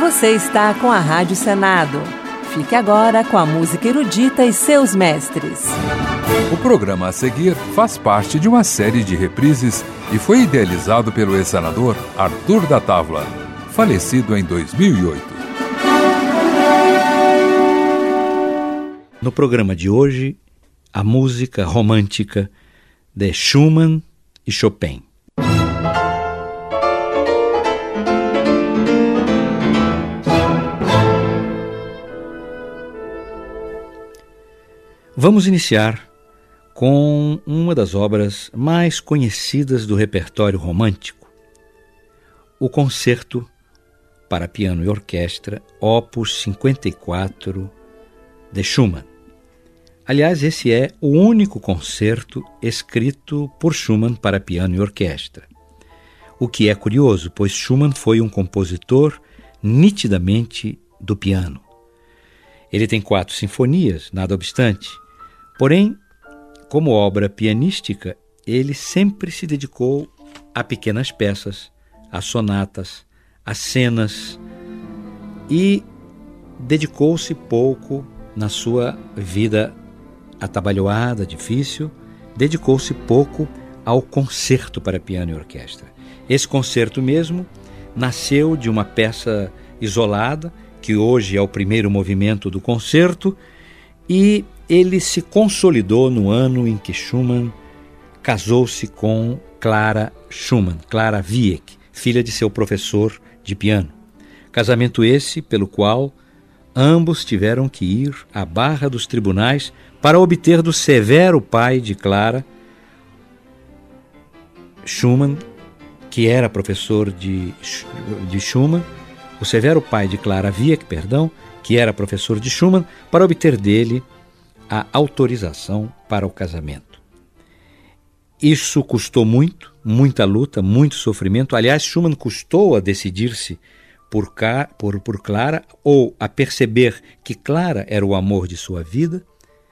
Você está com a Rádio Senado. Fique agora com a música erudita e seus mestres. O programa a seguir faz parte de uma série de reprises e foi idealizado pelo ex-senador Arthur da Távora, falecido em 2008. No programa de hoje, a música romântica de Schumann e Chopin. Vamos iniciar com uma das obras mais conhecidas do repertório romântico, o Concerto para Piano e Orquestra, Opus 54, de Schumann. Aliás, esse é o único concerto escrito por Schumann para piano e orquestra. O que é curioso, pois Schumann foi um compositor nitidamente do piano. Ele tem 4 sinfonias, nada obstante. Porém, como obra pianística, ele sempre se dedicou a pequenas peças, a sonatas, a cenas e dedicou-se pouco na sua vida atabalhoada, difícil, dedicou-se pouco ao concerto para piano e orquestra. Esse concerto mesmo nasceu de uma peça isolada, que hoje é o primeiro movimento do concerto, e ele se consolidou no ano em que Schumann casou-se com Clara Schumann, Clara Wieck, filha de seu professor de piano. Casamento esse pelo qual ambos tiveram que ir à barra dos tribunais para obter do severo pai de Clara, Schumann, que era professor de Schumann, o severo pai de Clara Wieck, que era professor de Schumann, para obter dele a autorização para o casamento. Isso custou muito, muita luta, muito sofrimento. Aliás, Schumann custou a decidir-se por Clara, ou a perceber que Clara era o amor de sua vida,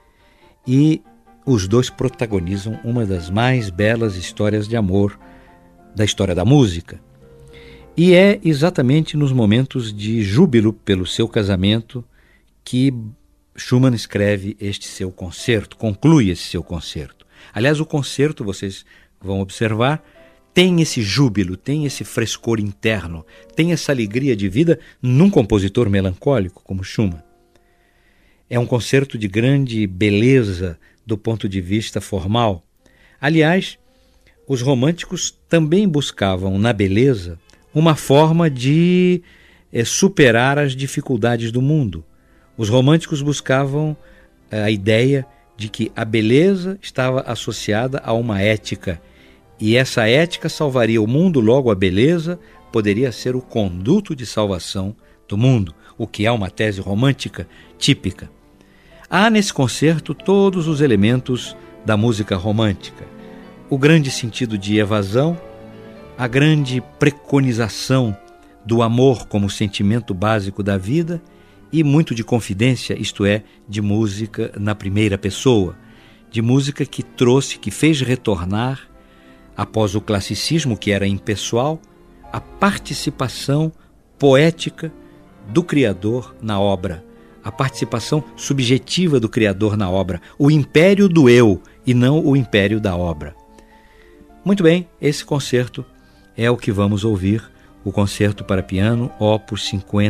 e os dois protagonizam uma das mais belas histórias de amor da história da música. E é exatamente nos momentos de júbilo pelo seu casamento que Schumann escreve este seu concerto, conclui esse seu concerto. Aliás, o concerto, vocês vão observar, tem esse júbilo, tem esse frescor interno, tem essa alegria de vida num compositor melancólico como Schumann. É um concerto de grande beleza do ponto de vista formal. Aliás, os românticos também buscavam na beleza uma forma de superar as dificuldades do mundo. Os românticos buscavam a ideia de que a beleza estava associada a uma ética, e essa ética salvaria o mundo, logo a beleza poderia ser o conduto de salvação do mundo, o que é uma tese romântica típica. Há nesse concerto todos os elementos da música romântica: o grande sentido de evasão, a grande preconização do amor como sentimento básico da vida e muito de confidência, isto é, de música na primeira pessoa, de música que fez retornar, após o classicismo que era impessoal, a participação poética do Criador na obra, a participação subjetiva do Criador na obra, o império do eu e não o império da obra. Muito bem, esse concerto é o que vamos ouvir, o Concerto para Piano, Opus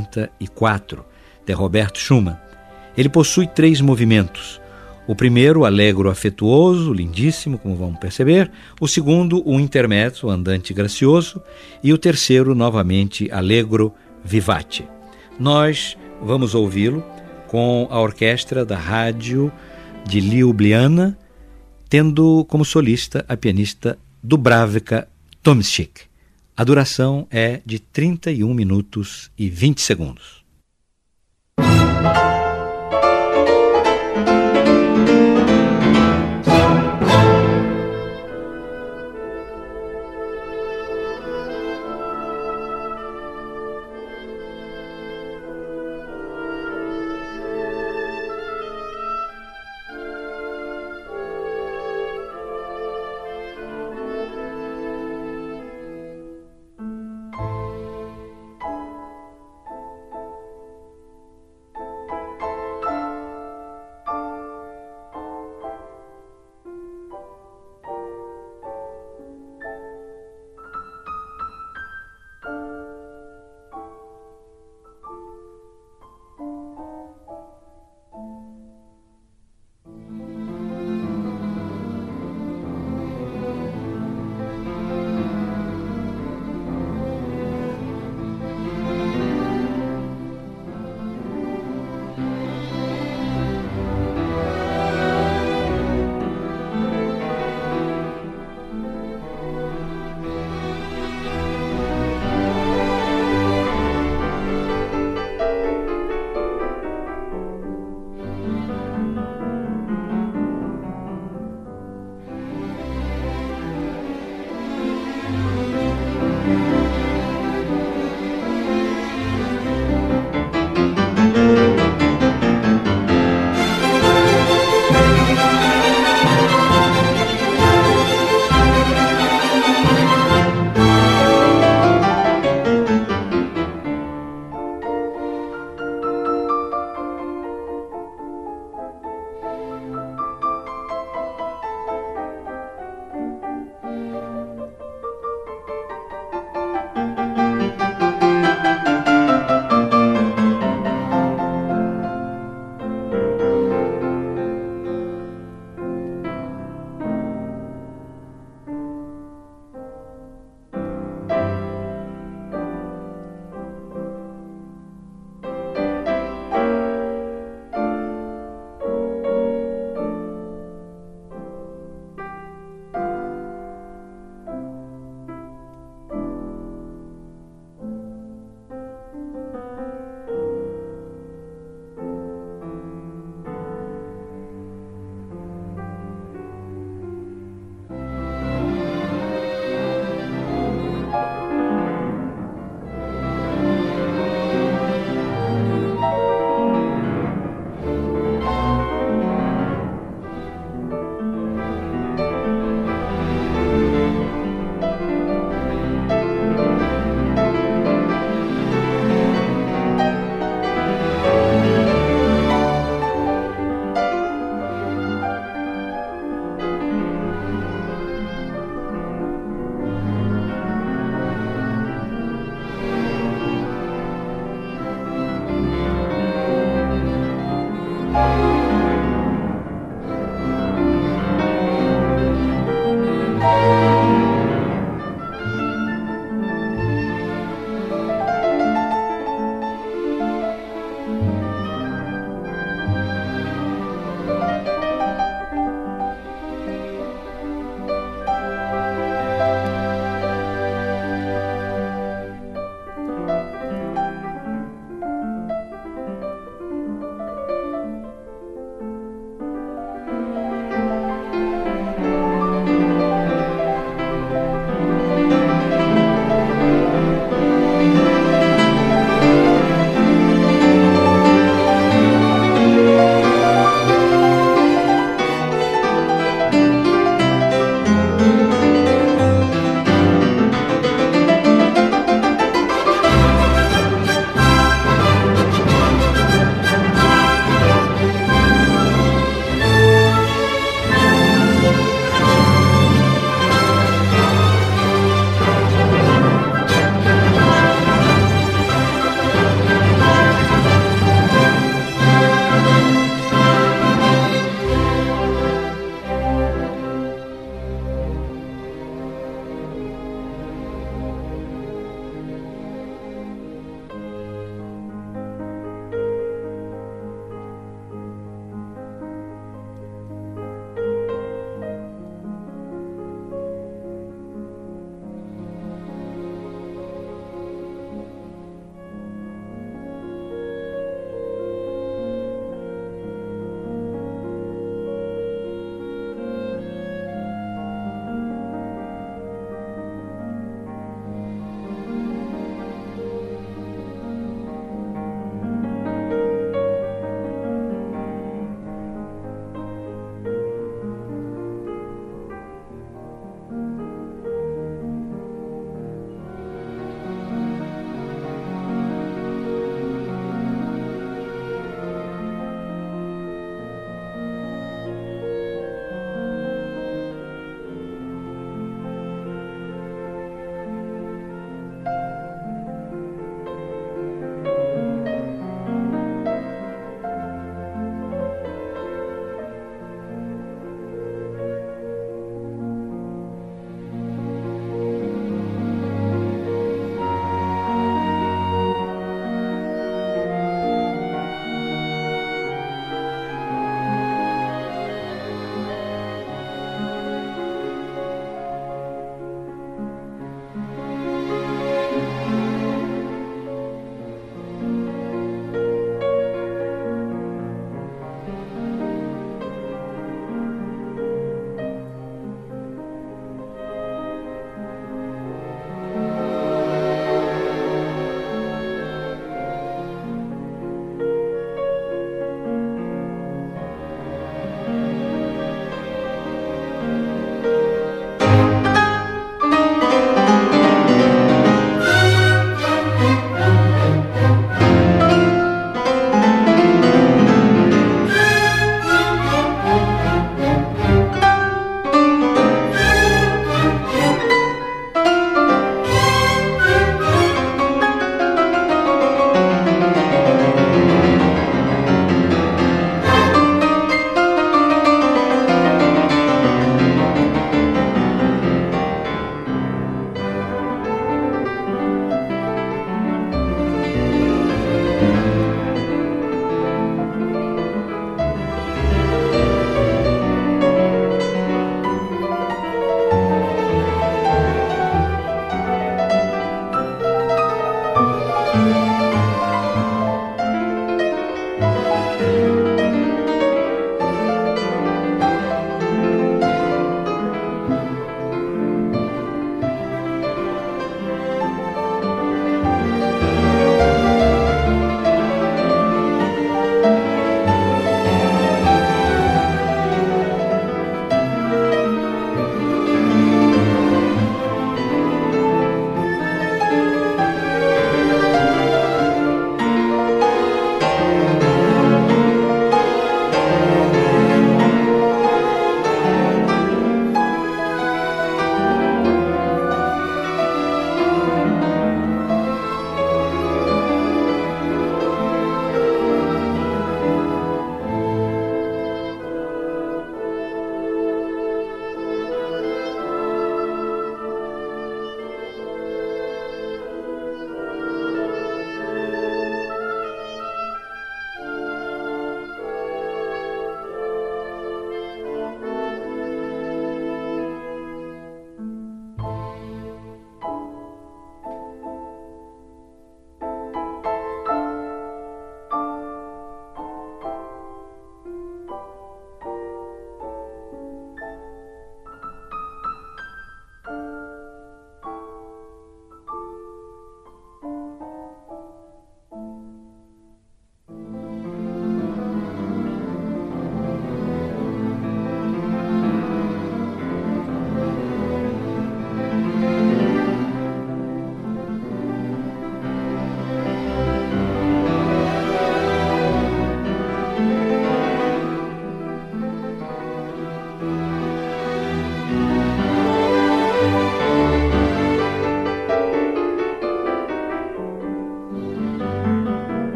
54, de Roberto Schumann. Ele possui 3 movimentos. O primeiro, allegro afetuoso, lindíssimo, como vamos perceber. O segundo, o intermezzo, andante gracioso. E o terceiro, novamente, allegro vivace. Nós vamos ouvi-lo com a orquestra da rádio de Ljubljana, tendo como solista a pianista Dubravka Tomšík. A duração é de 31 minutos e 20 segundos.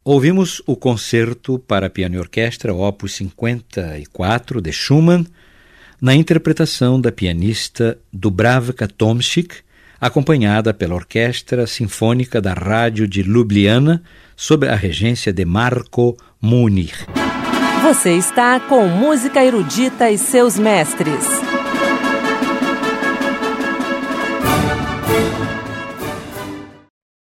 Ouvimos o concerto para piano e orquestra, opus 54, de Schumann, na interpretação da pianista Dubravka Tomšik, acompanhada pela Orquestra Sinfônica da Rádio de Ljubljana, sob a regência de Marko Munich. Você está com Música Erudita e seus mestres.